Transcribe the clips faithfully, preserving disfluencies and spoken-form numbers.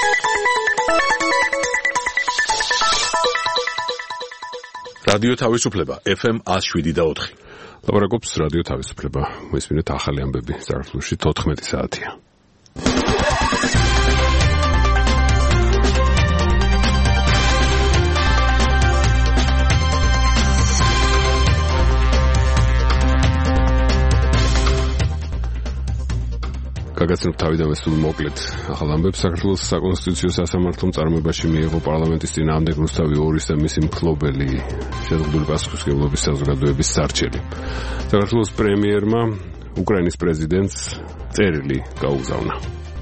რადიო თავისუფლება ეფ ემ one oh seven და four. ლაპარაკობს რადიო თავისუფლება. მოისმინეთ ახალი ამბები საქართველოში თოთხმეტი საათია. გაგაცნობთ თავიდანვე სულ მოკლედ ახალ ამბებს. საქართველოს საკონსტიტუციო სასამართლომ წარმოებაში მიიღო პარლამენტის წინააღმდეგ რუსთავი ორის და მისი მფლობელი შეზღუდული პასუხისმგებლობის საზოგადოების სარჩელი. საქართველოს პრემიერმა უკრაინის პრეზიდენტს წერილი გაუგზავნა.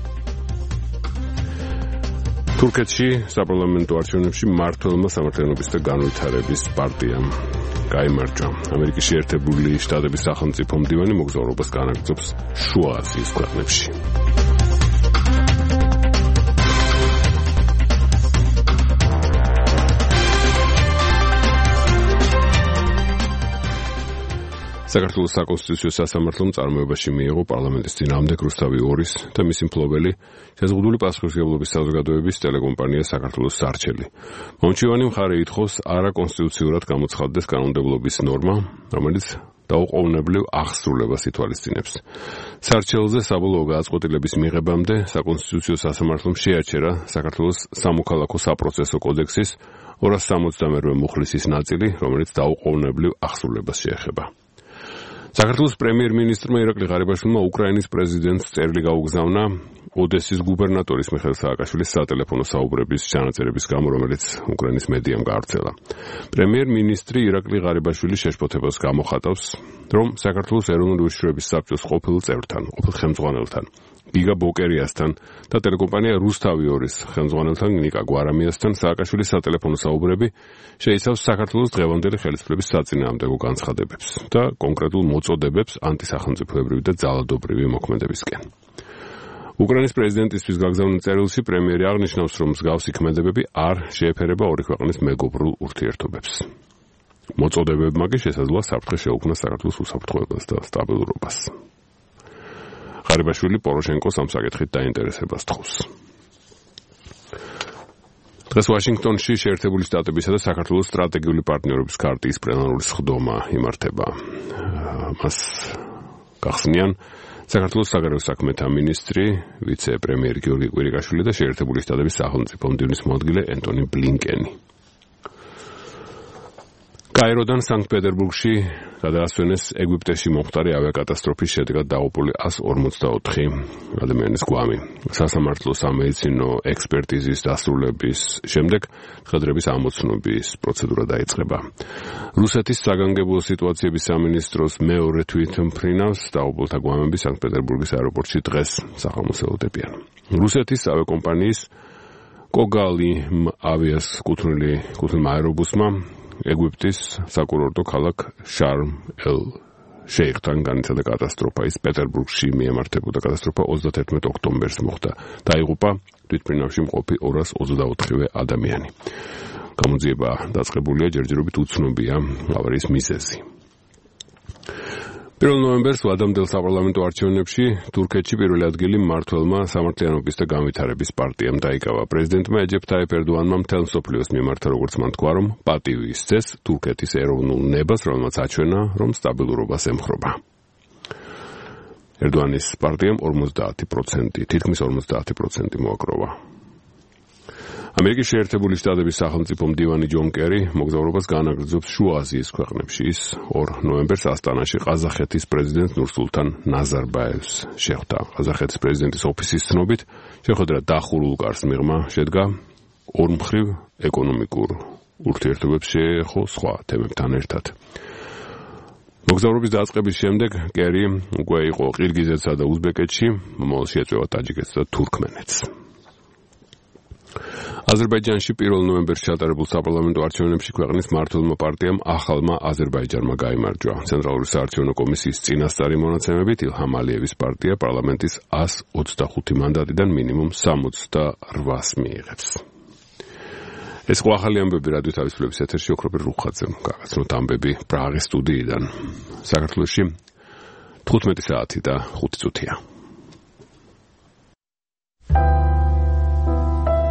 თურქეთში საპარლამენტო არჩევნებში მმართველმა სამართლიანობის და განვითარების პარტიამ გაიმარჯვა. ამერიკის შეერთებული შტატების სახელმწიფო მდივანი მოგზაურობას განაგრძობს შუა აზიის ქვეყნებში. საქართველოს საკონსტიტუციო სასამართლომ წარმოებაში მიიღო პარლამენტის წინააღმდეგ რუსთავი ორის და მისი მფლობელი შეზღუდული პასუხისმგებლობის საზოგადოების ტელეკომპანია საქართველოს სარჩელი. მომჩივანი მხარე ითხოვს არაკონსტიტუციურად გამოცხადდეს კანონმდებლობის ნორმა, რომელიც დაუყოვნებლივ აღსრულებას ითვალისწინებს. სარჩელზე საბოლოო გადაწყვეტილების მიღებამდე საკონსტიტუციო სასამართლომ შეაჩერა საქართველოს სამოქალაქო საპროცესო კოდექსის ორას სამოცდამერვე მუხლისის ნაწილი, რომელიც დაუყოვნებლივ აღსრულებას შეეხება. საქართველოს პრემიერ-მინისტრმა ირაკლი ღარიბაშვილმა უკრაინის პრეზიდენტს წერილი გაუგზავნა ოდესის გუბერნატორის მიხეილ სააკაშვილის სატელეფონო საუბრების ჩანაწერების გამო, რომელიც უკრაინის მედიამ გაავრცელა. პრემიერ-მინისტრი ირაკლი ღარიბაშვილი შეშფოთებას გამოხატავს, რომ საქართველოს ეროვნული ურთიერთობების საბჭოს ყოფილ წევრთან, ყოფილ ხელმძღვანელთან, გიგა ბოკერიასთან და ტელეკომპანია რუსთავი ორის ხელმძღვანელთან ნიკა გვარამიასთან სააკაშვილის სატელეფონო საუბრები შეიცავს საქართველოს დღევანდელი ხელისუფლების საწინააღმდეგო განცხადებებს და კონკრეტულ მოწოდებებს ანტისახელმწიფოებრივი და ძალადობრივი მოქმედებისკენ. უკრაინის პრეზიდენტისთვის გაგზავნილ წერილში პრემიერი აღნიშნავს, რომ მსგავსი ქმედებები არ შეეფერება ორი ქვეყნის მეგობრულ ურთიერთობებს. მოწოდებებმა კი შესაძლოა საფრთხე შეუქმნას საქართველოს უსაფრთხოებას და სტაბილურობას. ღარიბაშვილი პოროშენკოს ამ საკითხით დაინტერესებას თხოვს. დღეს ვაშინგტონში შეერთებული შტატებისა და საქართველოს სტრატეგიული პარტნიორობის ქარტიის პლენარული სხდომა იმართება. მას გახსნიან საქართველოს საგარეო საქმეთა მინისტრი, ვიცე-პრემიერი გიორგი კვირიკაშვილი და შეერთებული შტატების სახელმწიფო მდივნის მოადგილე ენტონი ბლინკენი. კაიროდან სანქტ-პეტერბურგში გადაასვენეს ეგვიპტეში მომხდარი ავიაკატასტროფის შედეგად დაღუპული one forty-four ადამიანის გვამი. სასამართლო სამედიცინო ექსპერტიზის დასრულების შემდეგ ხედრების ამოცნობის პროცედურა დაიწყება. რუსეთის საგანგებო სიტუაციების სამინისტროს მეორე თვითმფრინავს დაღუპულთა გვამები სანქტ-პეტერბურგის აეროპორტში დღეს სახელმოსელოდებიან. რუსეთის ავიაკომპანიის კოგალიმ ავიას კუთვნილი კუთვნილმა აერობუსმა ეგვიპტის საკურორტო ქალაქ შარმ-ელ-შეიხთან განიცადა კატასტროფა. ის პეტერბურგში მიემართებოდა კატასტროფა თერთმეტ ოქტომბერს მოხდა. დაიღუპა თვითმფრინავში მყოფი ორას ოცდაოთხივე ადამიანი. გამოძიება დაწყებულია, ჯერჯერობით უცნობია ავარიის მიზეზი. პირველ ნოემბერს ვადამდელ საპარლამენტო არჩევნებში თურქეთში პირველი ადგილი მმართველმა სამართლიანობის და განვითარების პარტიამ დაიკავა. პრეზიდენტმა ეჯებ თაიფ ერდოანმა მთელ მსოფლიოს მიმართა, როგორც მან თქვა, რომ პატივი ისცეს თურქეთის ეროვნულ ნებას, რომელმაც აჩვენა, რომ სტაბილურობას ემხრობა. ერდოანის პარტიამ ორმოცდაათი პროცენტი, თითქმის ორმოცდაათი პროცენტი მოაგროვა. ამერიკის შეერთებული შტატების სახელმწიფო მდივანი ჯონ კერი მოგზაურობას განაგრძობს შუა აზიის ქვეყნებში. ის ორ ნოემბერს ასტანაში ყაზახეთის პრეზიდენტ ნურსულთან ნაზარბაევს შეხვდა. ყაზახეთის პრეზიდენტის ოფისის ცნობით, შეხვედრა დახურულ კარს მიღმა შედგა ორმხრივ ეკონომიკურ ურთიერთობებს შეეხო სხვა თემებთან ერთად. მოგზაურობის დაწყების შემდეგ კერი უკვე იყო ყირგიზეთსა და უზბეკეთში, მომავალში ეწევა ტაჯიკეთს და თურქმენეთს. აზერბაიჯანში პირველ ნოემბერს ჩატარებულ საპარლამენტო არჩევნებში ქვეყნის მმართველმა პარტიამ ახალმა აზერბაიჯანმა გაიმარჯვა. ცენტრალური საარჩევნო კომისიის წინასწარი მონაცემებით ილჰამ ალიევის პარტია პარლამენტის one twenty-five მანდატიდან მინიმუმ sixty-eight-ს მიიღებს. ეს ხო ახალი ამბები რადიო თავისუფლების ეთერში ოქროპირ რუხაძემ გაგაცნოთ ამბები პრაღის სტუდიიდან. საქართველოში თხუთმეტი საათი და ხუთი წუთია.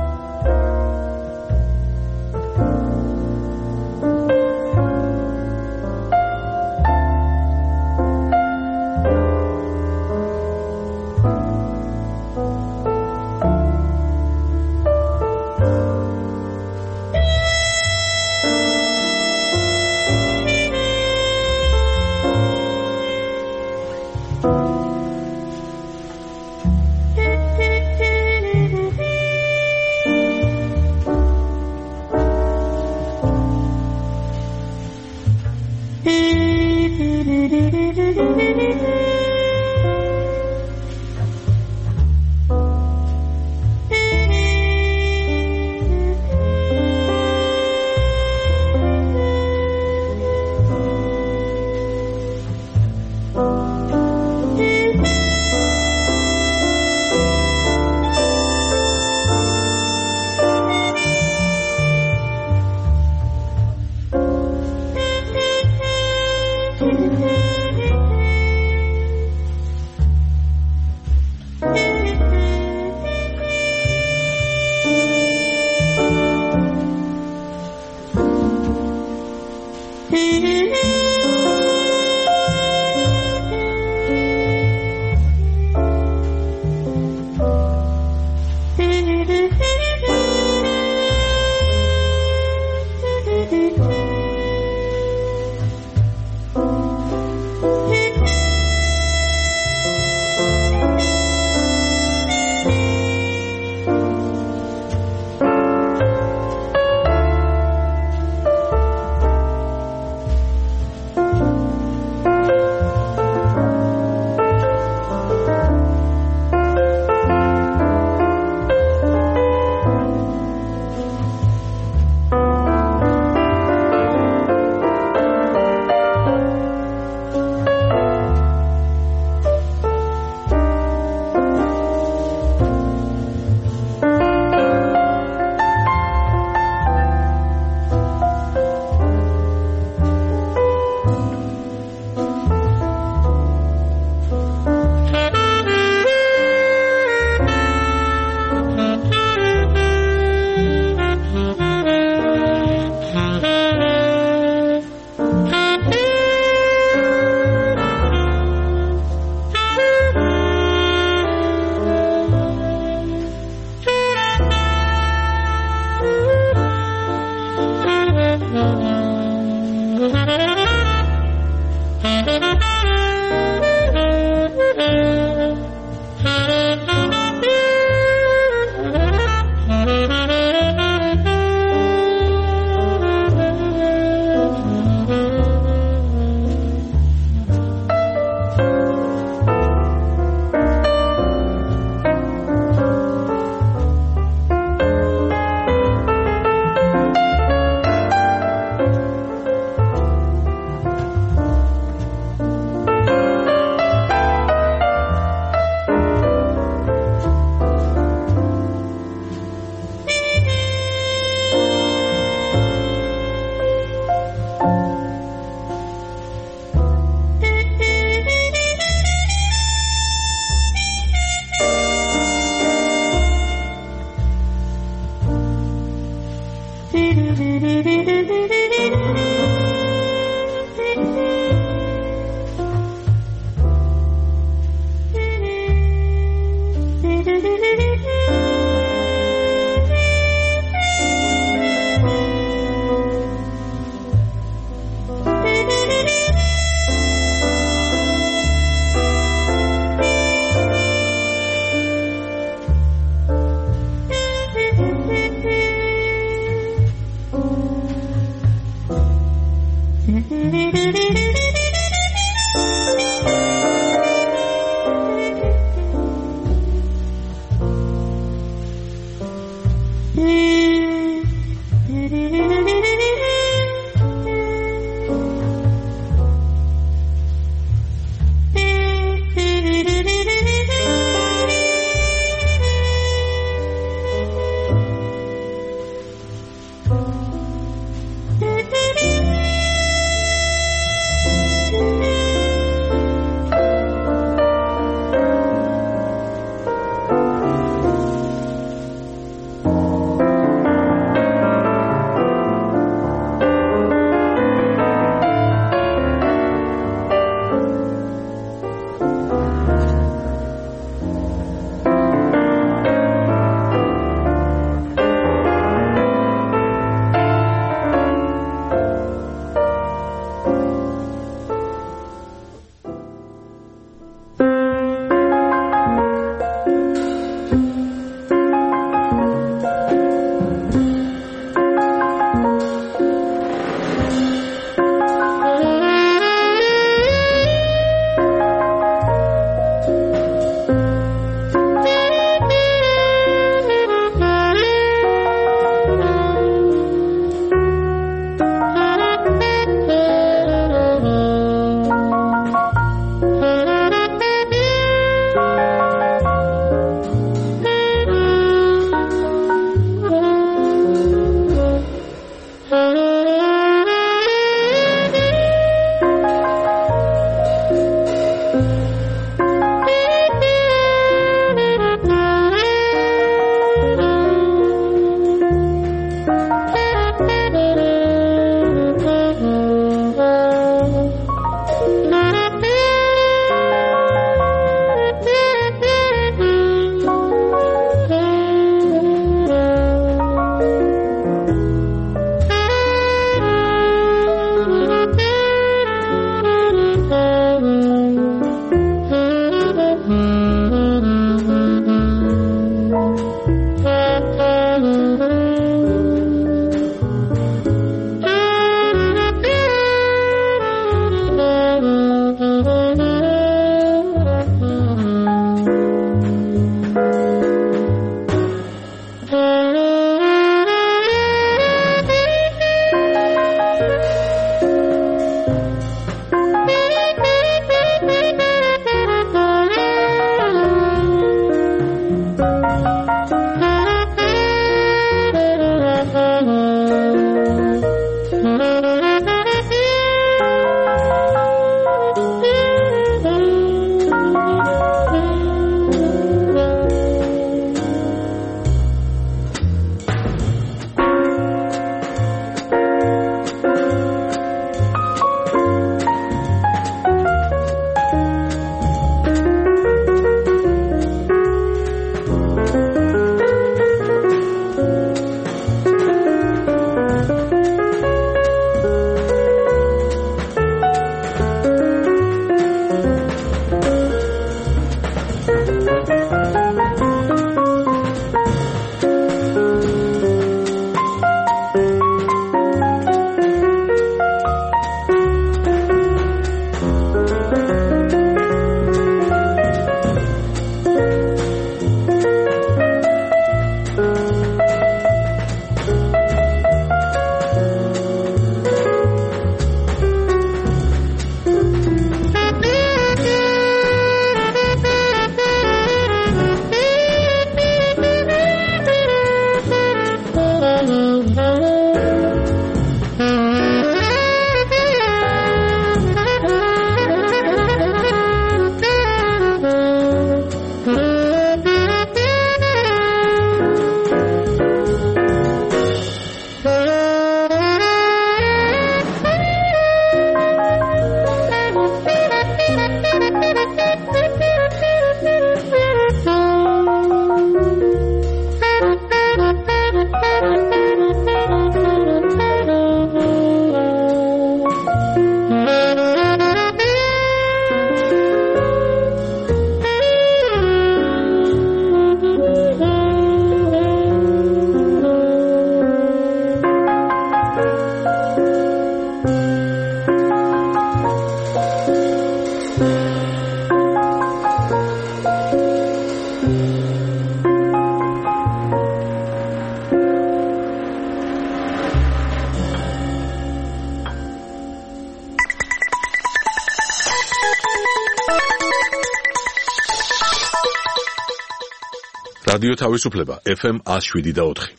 რადიო თავისუფლება ეფ ემ one oh seven და four.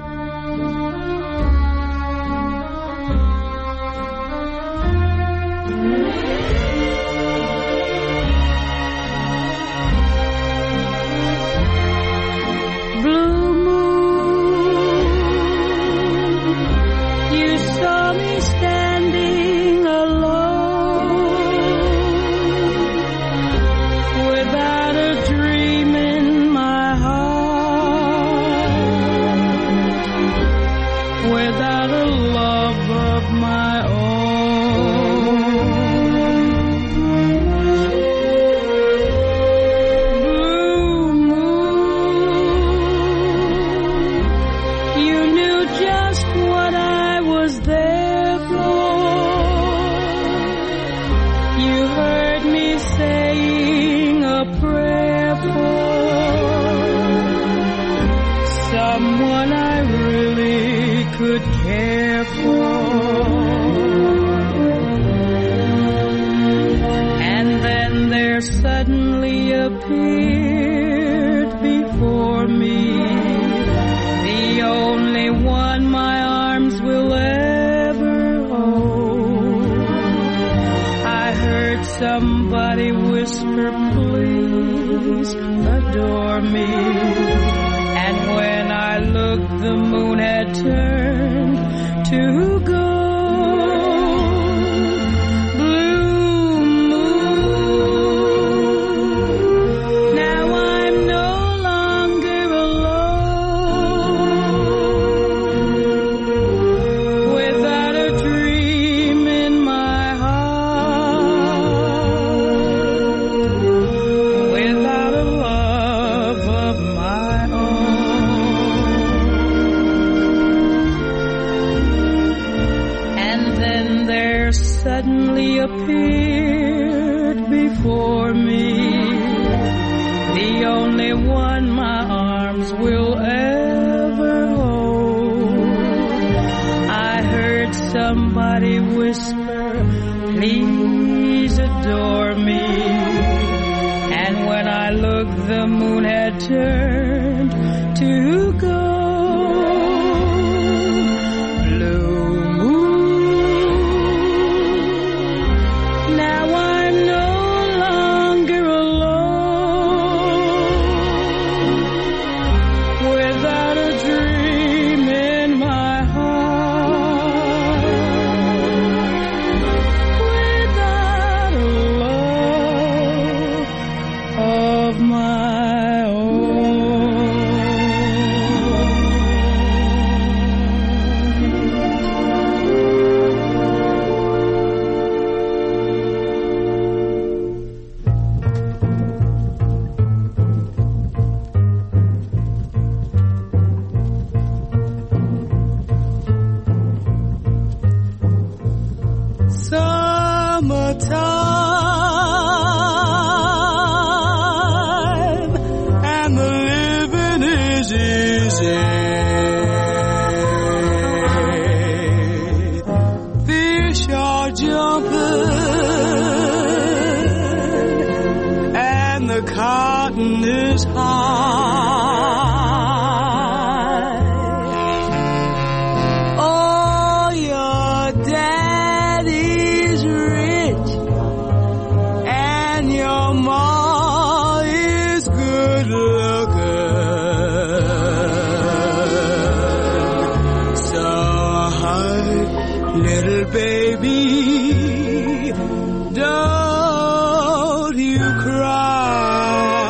Somebody whisper, please adore me. And when I looked, the moon had turned to gold. Blue moon, now I'm no longer alone. Without a dream in my suddenly appeared before me, the only one my arms will ever hold. I heard somebody whisper, please adore me. And when I looked, the moon had turned to gold. Summertime, and the living is easy. Fish are jumping, and the cotton is high. Oh, your daddy's rich, and your ma is good looking. So hide, little baby, don't you cry.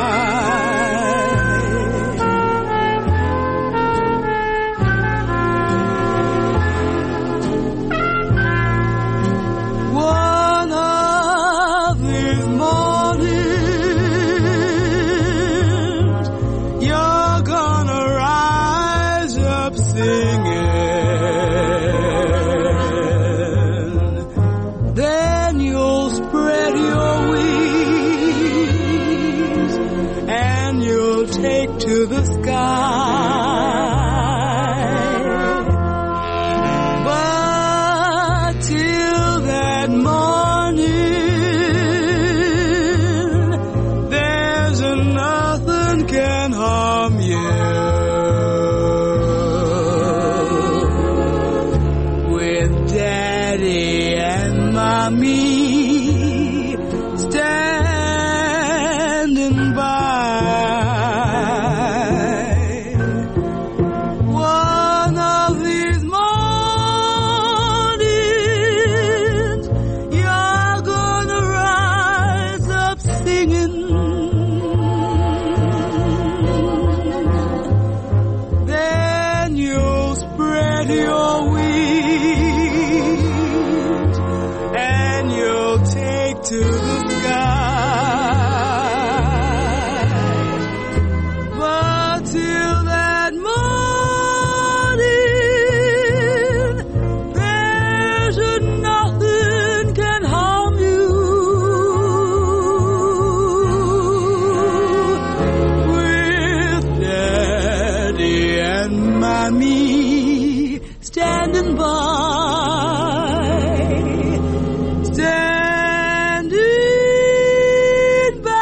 One of these mornings, you're gonna rise up singing. Then you'll spread your wings, and you'll take to the sky. But till that morning, there's nothing can harm from you. With Daddy and Mommy standing by. One of these mornings, you're gonna rise up singing. Then you'll spread your wings and you'll take to the sky. But till that morning, there's nothing can harm you. With Daddy and Mommy standing by, standing by.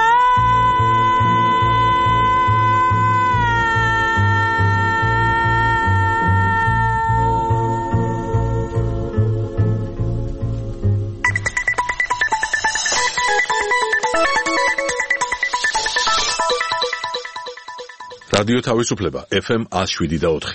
რადიო თავისუფლება ეფ ემ one oh seven და four.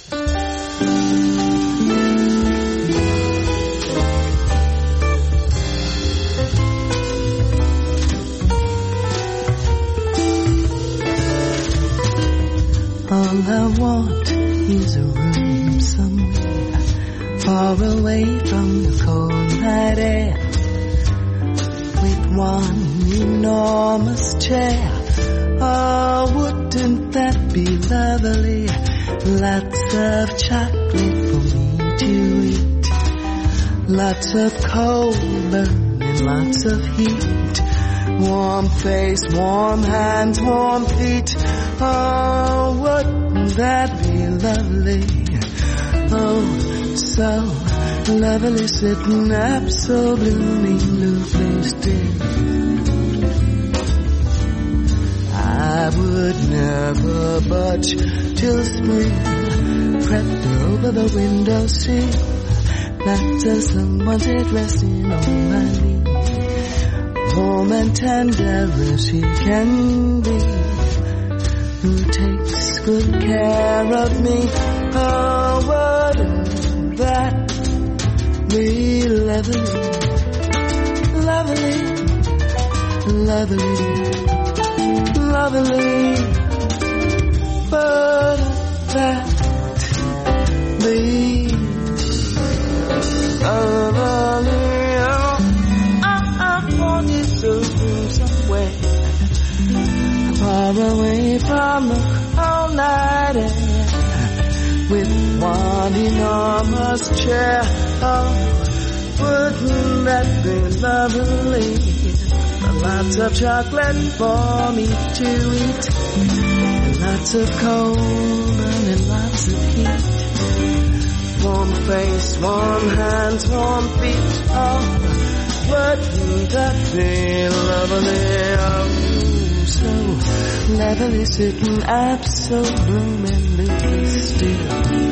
All I want is a room somewhere far away from the cold night air, with one enormous chair. Oh, wouldn't that be lovely? Lots of chocolate for me to eat, lots of coal burning, lots of heat, warm face, warm hands, warm feet. Oh, wouldn't that be lovely? Oh, so lovely, sitting up so bloomingly still. I would never budge till spring crept over the windowsill, not till someone's head resting on my knee, warm and tender as he can be, who takes good care of me. Oh, wouldn't that be lovely, lovely, lovely, lovely? But that be lovely. Oh, I, I want you to go somewhere far away from the cold night air, with one enormous chair. Oh, wouldn't that be lovely? Lots of chocolate for me to eat, and lots of coal and lots of heat, warm face, warm hands, warm feet. Oh, wouldn't that be lovely? Oh, so lovely, sitting up so bloomingly still.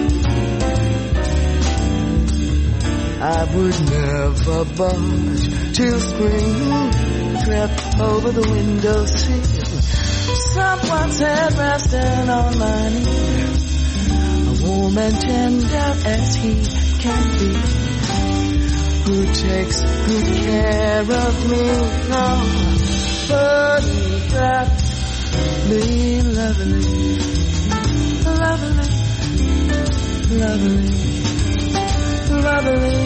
I would never budge till spring crept over the windowsill, someone's head resting on my knee, warm and tender as he can be, who takes good care of me. Oh, wouldn't that be lovely, lovely, lovely, lovely?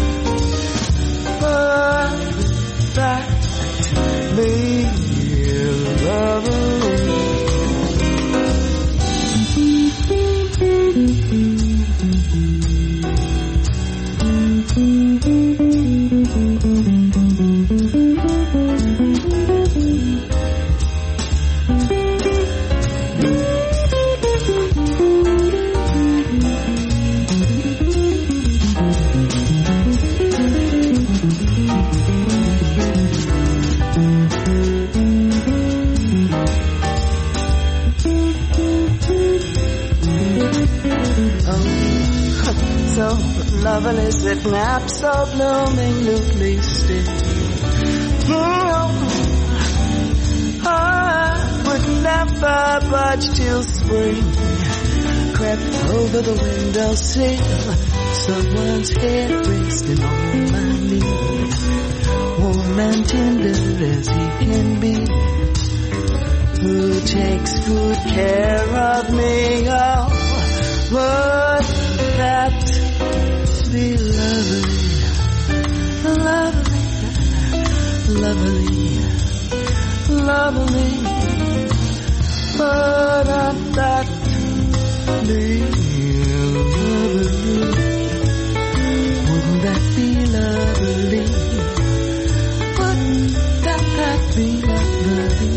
But that be lovely. so lovely, sitting up, so blooming, loosely still. Oh, I would never budge till spring crept over the windowsill. Someone's head resting on my knee, warm and tender as he can be, who takes good care of me. Oh, would that be lovely, lovely, lovely, lovely? Would that be lovely? Wouldn't that be lovely? Wouldn't that, that be lovely?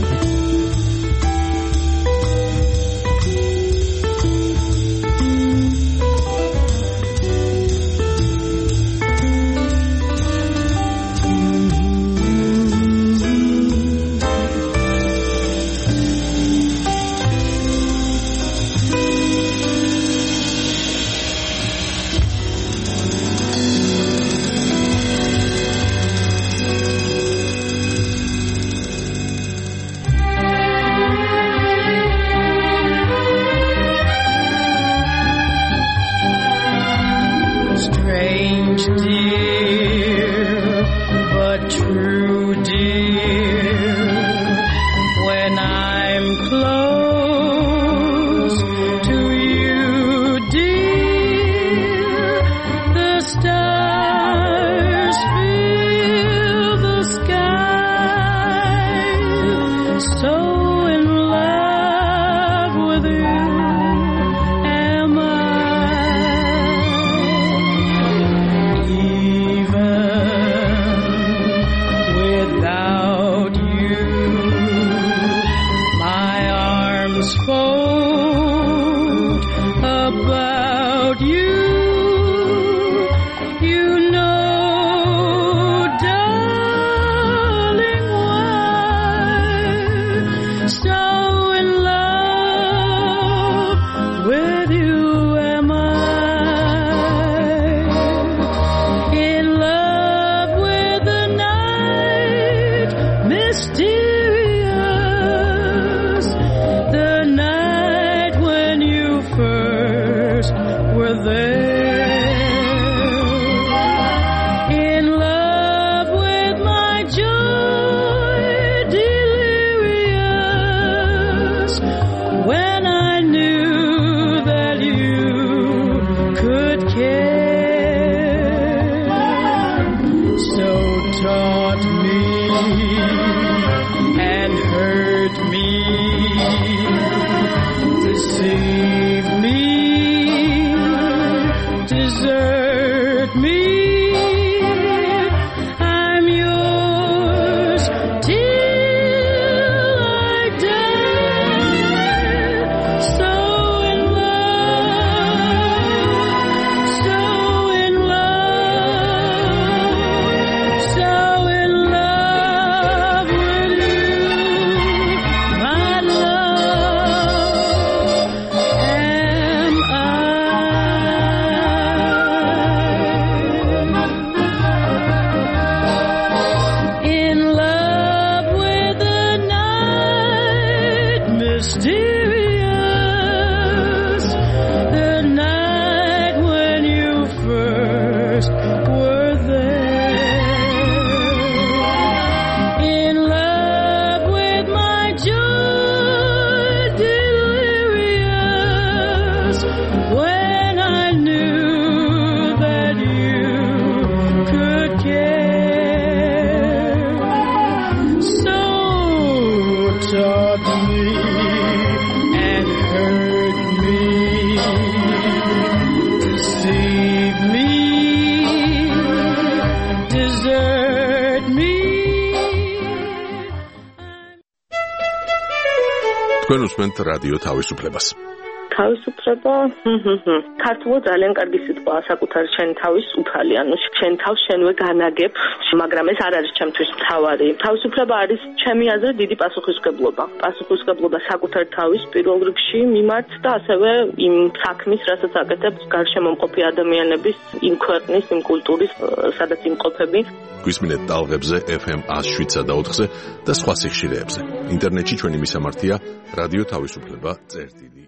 თქვენ უსმენთ რადიო თავისუფლებას. თავისუფლება, ქართულად ძალიან კარგი სიტყვაა საკუთარი შენი თავის უფალი, ანუ შენ თავს შენვე განაგებ, მაგრამ ეს არ არის ჩემთვის მთავარი. თავისუფლება არის ჩემი აზრით დიდი პასუხისმგებლობა. პასუხისმგებლობა საკუთარი თავის პირველ რიგში მიმართ და ასევე იმ საქმის, რასაც აკეთებს გარშემომყოფი ადამიანების, იმ ქვეყნის, იმ კულტურის, სადაც იმყოფები. გვისმინეთ ტალღებზე ეფ ემ one oh seven და ოთხზე და სხვა სიხშირეებზე. ინტერნეტში ჩვენი მისამართია რადიო თავისუფლება წერტილი.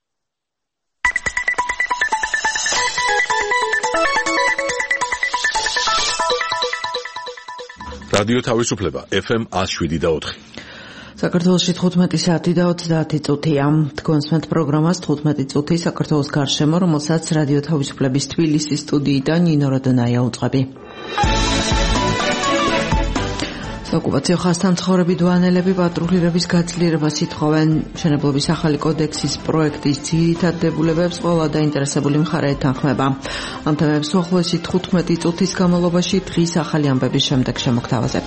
რადიო თავისუფლება ეფ ემ one oh seven და ოთხი. საქართველოში თხუთმეტი საათი და ოცდაათი წუთია. თქვენსმენთ პროგრამას თხუთმეტი წუთი საქართველოს გარშემო, რომელსაც რადიო თავისუფლების თბილისის სტუდიიდან ნინო როდონაია უწყები. ოკუპაციო ხაზთან მცხოვრები დუანელები პატრულირების გაძლიერებას ითხოვენ. მშენებლობის ახალი კოდექსის პროექტის ძირითად დებულებებს ყველა დაინტერესებული მხარე ეთანხმება. ამ თემებს უახლოესი თხუთმეტი წუთის განმავლობაში დღის ახალი ამბების შემდეგ შემოგთავაზებთ.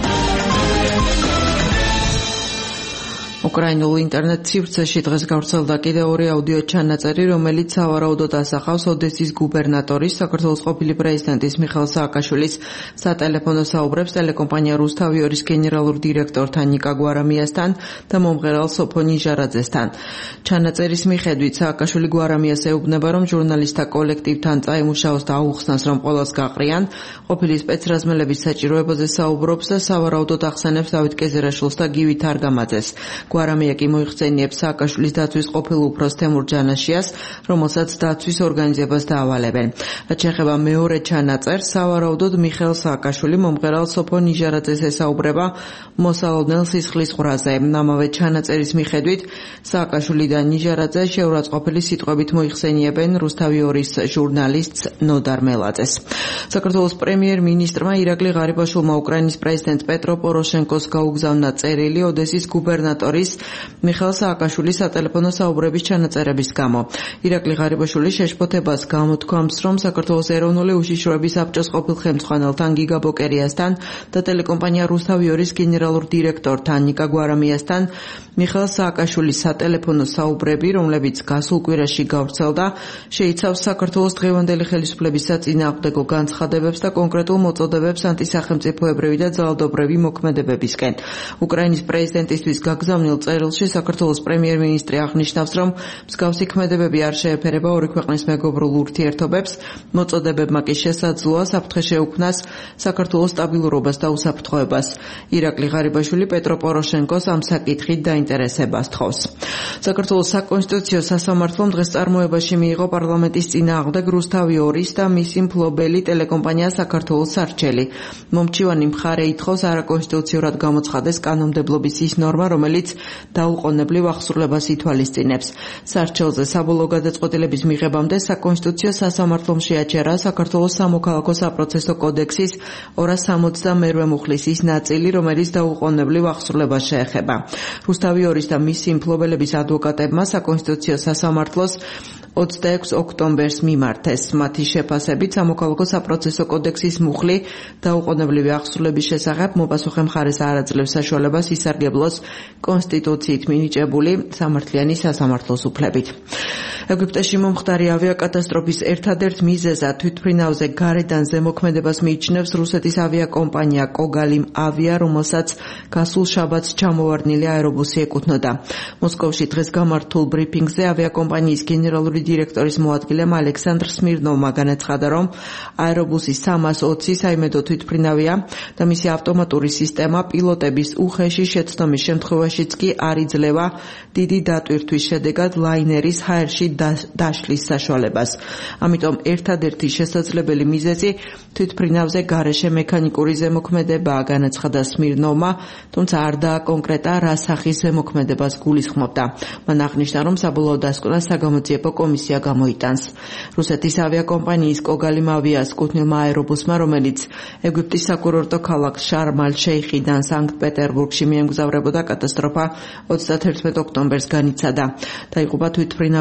უკრაინულ ინტერნეტ სივრცეში დღეს გავრცელდა კიდევ ორი აუდიო ჩანაწერი, რომელიც სავარაუდოდ ასახავს ოდესის გუბერნატორის, საქართველოს ყოფილი პრეზიდენტის მიხეილ სააკაშვილის სატელეფონო საუბრებს ტელეკომპანია რუსთავიორის გენერალურ დირექტორთან ნიკა გვარამიასთან და მომღერალ სოფო ნიჟარაძესთან. ჩანაწერის მიხედვით სააკაშვილი გვარამიას ეუბნება, რომ ჟურნალისტთა კოლექტივთან წაიმუშაოს და აუხსნას, რომ ყოველს გაყრიან, ყოფილი სპეცრაზმელების საჭიროებაზე საუბრობს და სავარაუდოდ ახსენებს დავით კეზერაშვილს და გივი თარგამაძეს. გვარამია კი მოიხსენიებს სააკაშვილის დაცვის ყოფილ უფროს თემურ ჯანაშიას, რომელსაც დაცვის ორგანიზებას დაავალებენ. რაც შეეხება მეორე ჩანაწერს, სავარაუდოდ მიხეილ სააკაშვილი მომღერალ სოფო ნიჟარაძეს ესაუბრება მოსალოდნელ სისხლის ყვრაზე. ამავე ჩანაწერის მიხედვით სააკაშვილი და ნიჟარაძე შეურაცხყოფელი სიტყვებით მოიხსენიებენ რუსთავიორის ჟურნალისტს ნოდარ მელაძეს. საქართველოს პრემიერ-მინისტრმა ირაკლი ღარიბაშვილმა უკრაინის პრეზიდენტ პეტრო პოროშენკოს გაუგზავნა წერილი ოდესის გუბერნატორის მიხეილ სააკაშვილის სატელეფონო საუბრების ჩანაწერების გამო. ირაკლი ღარიბაშვილი შეშფოთებას გამოთქვამს, რომ საქართველოს ეროვნული უშიშროების საბჭოს ყოფილ ხელმძღვანელთან გიგა ბოკერიასთან და ტელეკომპანია რუსთავიორის გენერალურ დირექტორთან ნიკა გვარამიასთან მიხეილ სააკაშვილის სატელეფონო საუბრები, რომლებიც გასულ კვირაში გავრცელდა, შეიცავს საქართველოს დღევანდელი ხელისუფლების საწინააღმდეგო განცხადებებს და კონკრეტულ მოწოდებებს ანტისახელმწიფოებრივი და ძალადობრივი მოქმედებებისკენ. უკრაინის პრეზიდენტისთვის გაგზავნილ წერილში საქართველოს პრემიერ-მინისტრი აღნიშნავს, რომ მსგავსი ქმედებები არ შეეფერება ორი ქვეყნის მეგობრულ ურთიერთობებს, მოწოდებებმა კი შესაძლოა საფრთხე შეუქმნას საქართველოს სტაბილურობას და უსაფრთხოებას. ირაკლი ღარიბაშვილი პეტრო პოროშენკოს ამ საკითხით დაინტერესებას თხოვს. საქართველოს საკონსტიტუციო სასამართლომ დღეს წარმოებაში მიიღო პარლამენტის წინააღმდეგ რუსთავი ორის და მისი მფლობელი ტელეკომპანია საქართველოს სარჩელი. მომჩივანი მხარე ითხოვს არაკონსტიტუციურად გამოცხადეს კანონმდებლობის ის ნორმა, რომელიც დაუყოვნებლივ აღსრულებას ითვალისწინებს. სარჩელზე საბოლოო გადაწყვეტილების მიღებამდე საკონსტიტუციო სასამართლომ შეაჩერა საქართველოს სამოქალაქო საპროცესო კოდექსის ორას სამოცდამერვე მუხლის ის ნაწილი, რომელიც დაუყოვნებლივ აღსრულებას შეეხება. რუსთავი ორის და მისი მფლობელების ადვოკატებმა საკონსტიტუციო სასამართლოს ოცდაექვსი ოქტომბერს მიმართეს. მათი შეფასებით სამოქალაქო საპროცესო კოდექსის მუხლი დაუყოვნებლივი აღსრულების შესახებ მოპასუხე მხარეს არ აძლევს საშუალებას ისარგებლოს კონსტიტუციით მინიჭებული სამართლიანი სასამართლოს უფლებით. ეგვიპტეში მომხდარი ავიაკატასტროფის ერთადერთ მიზეზად თვითმფრინავზე გარედან ზემოქმედებას მიიჩნევს რუსეთის ავიაკომპანია კოგალიმ ავია, რომელსაც გასულ შაბათს ჩამოვარდნილი აერობუსი ეკუთვნოდა. მოსკოვში დღეს გამართულ ბრიფინგზე ავიაკომპანიის გენერალური დირექტორის მოადგილემ ალექსანდრ სმირნოვმა განაცხადა, რომ აერობუსი სამას ოცი საიმედო თვითმფრინავია და მისი ავტომატური სისტემა პილოტების უხეში შეცდომის შემთხვევაშიც კი არ იძლევა დიდი დატვირთვის შედეგად ლაინერის ჰაერში დაშლის საშუალებას. ამიტომ ერთადერთი შესაძლებელი მიზეზი თვითმფრინავზე გარეშე მექანიკური ზემოქმედებაა, განაცხადა სმირნოვმა, თუმცა არ დააკონკრეტა რა სახის ზემოქმედებას გულისხმობდა. მან აღნიშნა, რომ საბოლოო დასკვნას საგამოძიებო კომისია გამოიტანს. რუსეთის ავიაკომპანიის კოგალიმ ავიას კუთვნილმა აერობუსმა, რომელიც ეგვიპტის საკურორტო ქალაქ შარმ-ალ-შეიხიდან სანქტ-პეტერბურგში მიემგზავრებოდა, კატასტროფა ოცდათერთმეტ ოქტომბერს განიცადა. დაიღუპა თვითმფრინავში მყოფი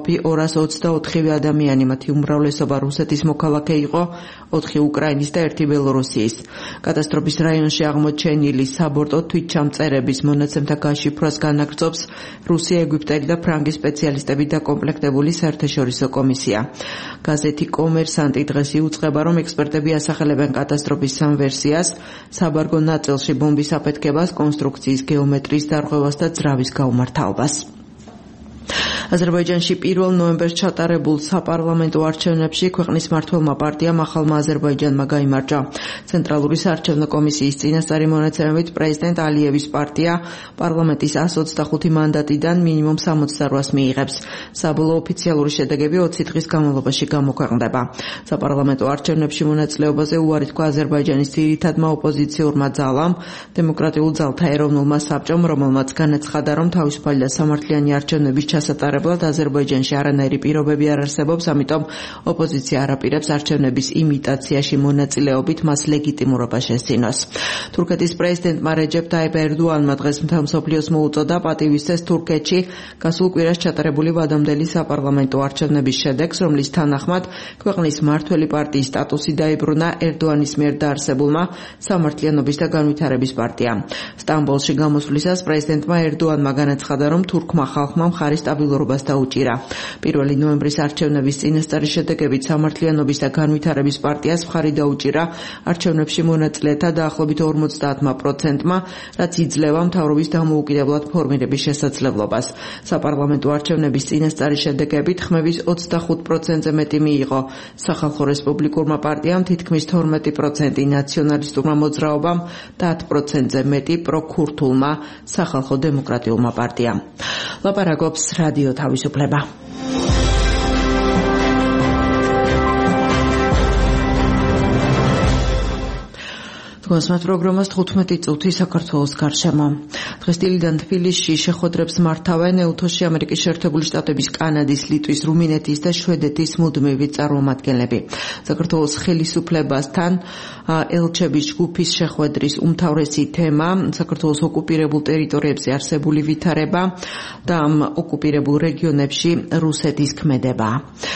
მყოფი ორას ოცდაოთხივე ადამიანი, მათი უმრავლესობა რუსეთის მოქალაქე იყო, ოთხი უკრაინის და ერთი ბელორუსიის. კატასტროფის რაიონში აღმოჩენილი საბორტო თვითჩამწერების მონაცემთა გაშიფრვას განაგრძობს რუსია, ეგვიპტელი და ფრანგის სპეციალისტები დაკომპლექტებული საერთაშორისო კომისია. გაზეთი კომერსანტი დღეს იუწყება, რომ ექსპერტები ასახელებენ კატასტროფის სამ ვერსიას: საბარგო ნაწილში ბომბის აფეთქებას, კონსტრუქციის გეომეტრიის დარღვევას და ძრავის გაუმართალებას. აზერბაიჯანში პირველ ნოემბერს ჩატარებულ საპარლამენტო არჩევნებში ქვეყნის მმართველმა პარტიამ ახალმა აზერბაიჯანმა გაიმარჯვა. ცენტრალური საარჩევნო კომისიის წინასწარი მონაცემებით პრეზიდენტ ალიევის პარტია პარლამენტის ასი ოცდახუთი მანდატიდან მინიმუმ სამოცდარვას მიიღებს. საბოლოო ოფიციალური შედეგები ოცი დღის განმავლობაში გამოქვეყნდება. საპარლამენტო არჩევნებში მონაწილეობაზე უარი თქვა აზერბაიჯანის ძირითადმა ოპოზიციურმა ძალამ, დემოკრატიულ ძალთა ეროვნულმა საბჭომ, რომელმაც განაცხადა, რომ თავისუფალი და სამართლიანი არჩევნების ჩასატარებლად აზერბაიჯანში არანაირი პირობები არ არსებობს, ამიტომ ოპოზიცია არაპირებს არჩევნების იმიტაციაში მონაწილეობით მას ლეგიტიმურობა შესძინოს. თურქეთის პრეზიდენტმა რეჯეფ ტაიპ ერდოანმა დღეს მთელ მსოფლიოს მოუწოდა პატივისცეს თურქეთში გასულ კვირას ჩატარებული ვადამდელი საპარლამენტო არჩევნების შედეგს, რომლის თანახმად ქვეყნის მმართველი პარტიის სტატუსი დაიბრუნა ერდოანის მიერ დაარსებულმა სამართლიანობის და განვითარების პარტიამ. სტამბოლში გამოსვლისას პრეზიდენტმა ერდოანმა განაცხადა, რომ თურქმა ხალხმა მხარი სტაბილურობას დაუჭირა. პირველი ნოემბრის არჩევნების წინასწარი შედეგებით სამართლიანობის და განვითარების პარტიას მხარი დაუჭირა არჩევნებში მონაწილეთა დაახლოებით ორმოცდაათმა პროცენტმა, რაც იძლევა მთავრობის დამოუკიდებლად ფორმირების შესაძლებლობას. საპარლამენტო არჩევნების წინასწარი შედეგებით ხმების ოცდახუთ პროცენტზე მეტი მიიღო სახალხო რესპუბლიკურმა პარტიამ, თითქმის თორმეტი პროცენტი ნაციონალისტურმა მოძრაობამ და ათი პროცენტზე მეტი პროქურთულმა სახალხო დემოკრატიულმა პარტიამ. ლაპარაკობს რადიო თავისუფლება. გასმათ პროგრამას თხუთმეტი წუთი საქართველოს გარშემო. დღეს დილიდან თბილისში შეხვედრებს მართავენ ეუთოში ამერიკის შეერთებული შტატების, კანადის, ლიტვის, რუმინეთის და შვედეთის მუდმივი წარმომადგენლები. საქართველოს ხელისუფლებასთან ელჩების ჯგუფის შეხვედრის უმთავრესი თემა საქართველოს ოკუპირებულ ტერიტორიებზე არსებული ვითარება და ამ ოკუპირებულ რეგიონებში რუსეთის ქმედება.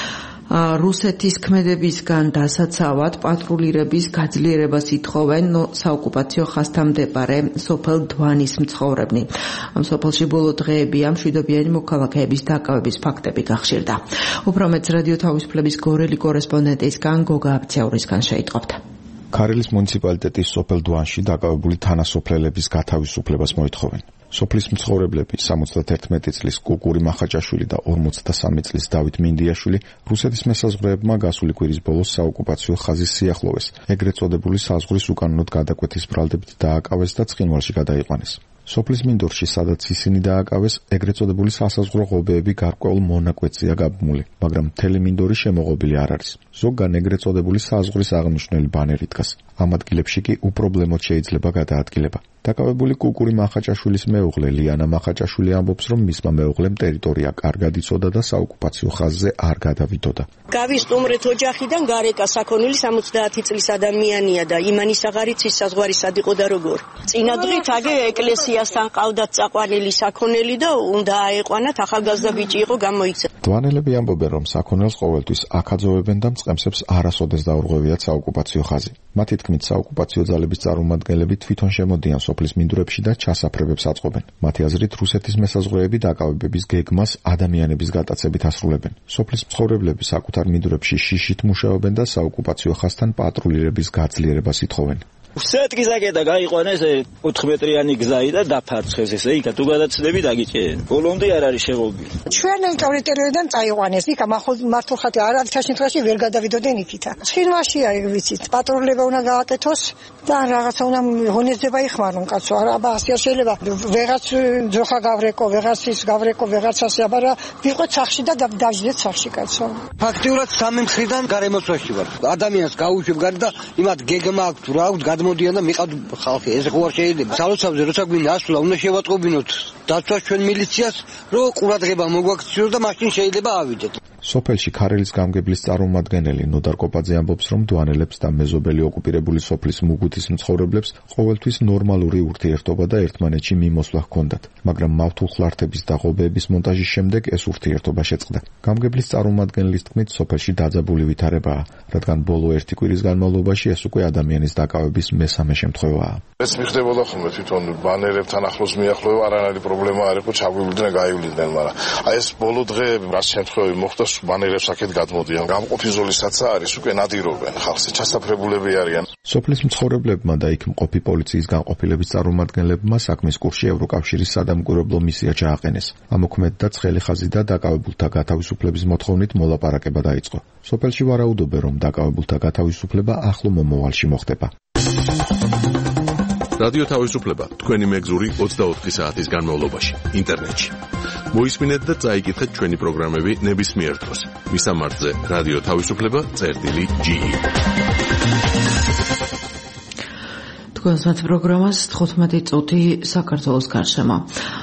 რუსეთის ქმედებისგან დასაცავად პატრულირების გაძლიერებას ითხოვენ საოკუპაციო ხაზთან მდებარე სოფელ დვანის მცხოვრებნი. ამ სოფელში ბოლო დღეებია მშვიდობიანი მოქალაქეების დაკავების ფაქტები გახშირდა. უფრო მეტს რადიო თავისუფლების გორელი კორესპონდენტისგან გოგა აბცეურისგან შეიტყობთ. ქარელის მუნიციპალიტეტის სოფელ დვანში დაკავებული თანასოფლელების გათავისუფლებას მოითხოვენ. სოფლის მცხოვრებლები სამოცდაერთი წლის კუკური მახაჭაშვილი და ორმოცდასამი წლის დავით მინდიაშვილი რუსეთის მესაზღვრეებმა გასული კვირის ბოლოს საოკუპაციო ხაზის სიახლოვეს, ეგრეთ წოდებული საზღვრის უკანონოდ გადაკვეთის ბრალდებით დააკავეს და ცხინვალში გადაიყვანეს. სოფლის მინდორში, სადაც ისინი დააკავეს, ეგრეთ წოდებული სასაზღვრო ღობეები გარკვეულ მონაკვეთზეა გაბმული, მაგრამ მთელი მინდორი შემოღობილი არ არის. ზოგან ეგრეთ წოდებული საზღვრის აღნიშნული ბანერი დგას. ამ ადგილებში კი უპრობლემოდ შეიძლება გადაადგილება. დაკავებული კუკური მახაჭაშვილის მეუღლე ლიანა მახაჭაშვილი ამბობს, რომ მისმა მეუღლემ ტერიტორია კარგად იცოდა და საოკუპაციო ხაზზე არ გადავიდოდა. გავისტუმრეთ ოჯახიდან გარეკა საქონელი სამოცდაათი წლის ადამიანია და იმანისაღარიცის საზღვარისად იყო და როგორ. წინადღით აგე ეკლესიასთან ყავდათ წაყვანილი საქონელი და უნდა აეყვანათ, ახალგაზრდა ბიჭი იყო, გამოიქცა. დვანელები ამბობენ, რომ საქონელს ყოველთვის აქ აძოვებენ და მწყემსებს არასოდეს დაურღვევიათ საოკუპაციო ხაზი. მათი თქმით, საოკუპაციო ძალების წარმომადგენლები თვითონ შემოდიან სოფლის მინდვრებში და ჩასაფრებებს აწყობენ. მათი აზრით, რუსეთის მესაზღვრეები დაკავებების გეგმას ადამიანების გატაცებით ასრულებენ. სოფლის მცხოვრებლები საკუთარ მინდვრებში შიშით მუშაობენ და საოკუპაციო ხაზთან პატრულირების გაძლიერებას ითხოვენ. Všetky zaketa გაიყვანეს ოთხ მეტრიანი გზայի და დაფარცხეს ესე იქა თუ გადაცდები დაგიჭერენ. ბოლომდე არ არის შეღობილი. ჩვენ ტერიტორიიდან წაიყვანეს, იქა მართულ ხათი არ არის შემთხვევაში ვერ გადავიდოდნენ იქითა. ცხინვალშია ეგ ვიცით, პატრულება უნდა გააკეთოს და რაღაცა უნდა ღონისძიება იხმარონ კაცო. არა ასე არ შეიძლება. ვეღაც ძოხა გავრეკო, ვეღაცის გავრეკო, ვეღაცას აბარა ვიყოთ სახში და დავждეთ სახში კაცო. ფაქტიურად სამი მხრიდან გარემოცვაში ვარ. ადამიანს გაუშვებ გარ და იმათ გეგმა აქვს რა აქვს მოდიან და მიყავთ ხალხი ეს ხო არ შეიძლება სალოცავზე როცა გვინდა ასვლა უნდა შევატყობინოთ დაცვას ჩვენ მილიციას რომ ყურადღება მოგვაქციოს და მაშინ შეიძლება ავიდეთ. სოფელში ქარელის გამგებლის წარმომადგენელი ნოდარ კოპაძე ამბობს, რომ დვანელებს და მეზობელი ოკუპირებული სოფლის მუგუთის მცხოვრებლებს ყოველთვის ნორმალური ურთიერთობა და ერთმანეთში მიმოსვლა ჰქონდათ, მაგრამ მავთულხლართების და ღობეების მონტაჟის შემდეგ ეს ურთიერთობა შეწყდა. გამგებლის წარმომადგენლის თქმით, სოფელში დაძაბული ვითარებაა, რადგან ბოლო ერთი კვირის განმავლობაში ეს უკვე ადამიანის დაკავების მესამე შემთხვევაა. ეს მიხდებოდა ხოლმე თვითონ ბანერებთან ახლოს მიახლოება, არანაირი პრობლემა არ იყო, ჩაგვივლიდნენ, გაივლიდნენ, მაგრამ აი ეს ბოლო დღე რაც შემთხვევები მოხდა, ბანერებს აქეთ გადმოდიან. გამყოფი ზოლისაც არის, უკვე ნადირობენ ხალხს, ჩასაფრებულები არიან. სოფლის მცხოვრებლებმა და იქ მყოფი პოლიციის განყოფილების წარმომადგენლებმა საქმის კურსში ევროკავშირის სადამკვირვებლო მისია ჩააყენეს. ამოქმედდა ცხელი ხაზი და დაკავებულთა გათავისუფლების მოთხოვნით მოლაპარაკება დაიწყო. სოფელში ვარაუდობენ, რომ დაკავებულთა გათავისუფლება ახლო მომავალში მოხდება. რადიო თავისუფლება თქვენი მეგზური ოცდაოთხი საათის განმავლობაში ინტერნეტში. მოისმინეთ და წაიკითხეთ ჩვენი პროგრამები ნებისმიერ დროს. მისამართზე რადიო თავისუფლება წერტილი ჯი. თქვენს მათ პროგრამას თხუთმეტი წუთი საქართველოს გარშემო.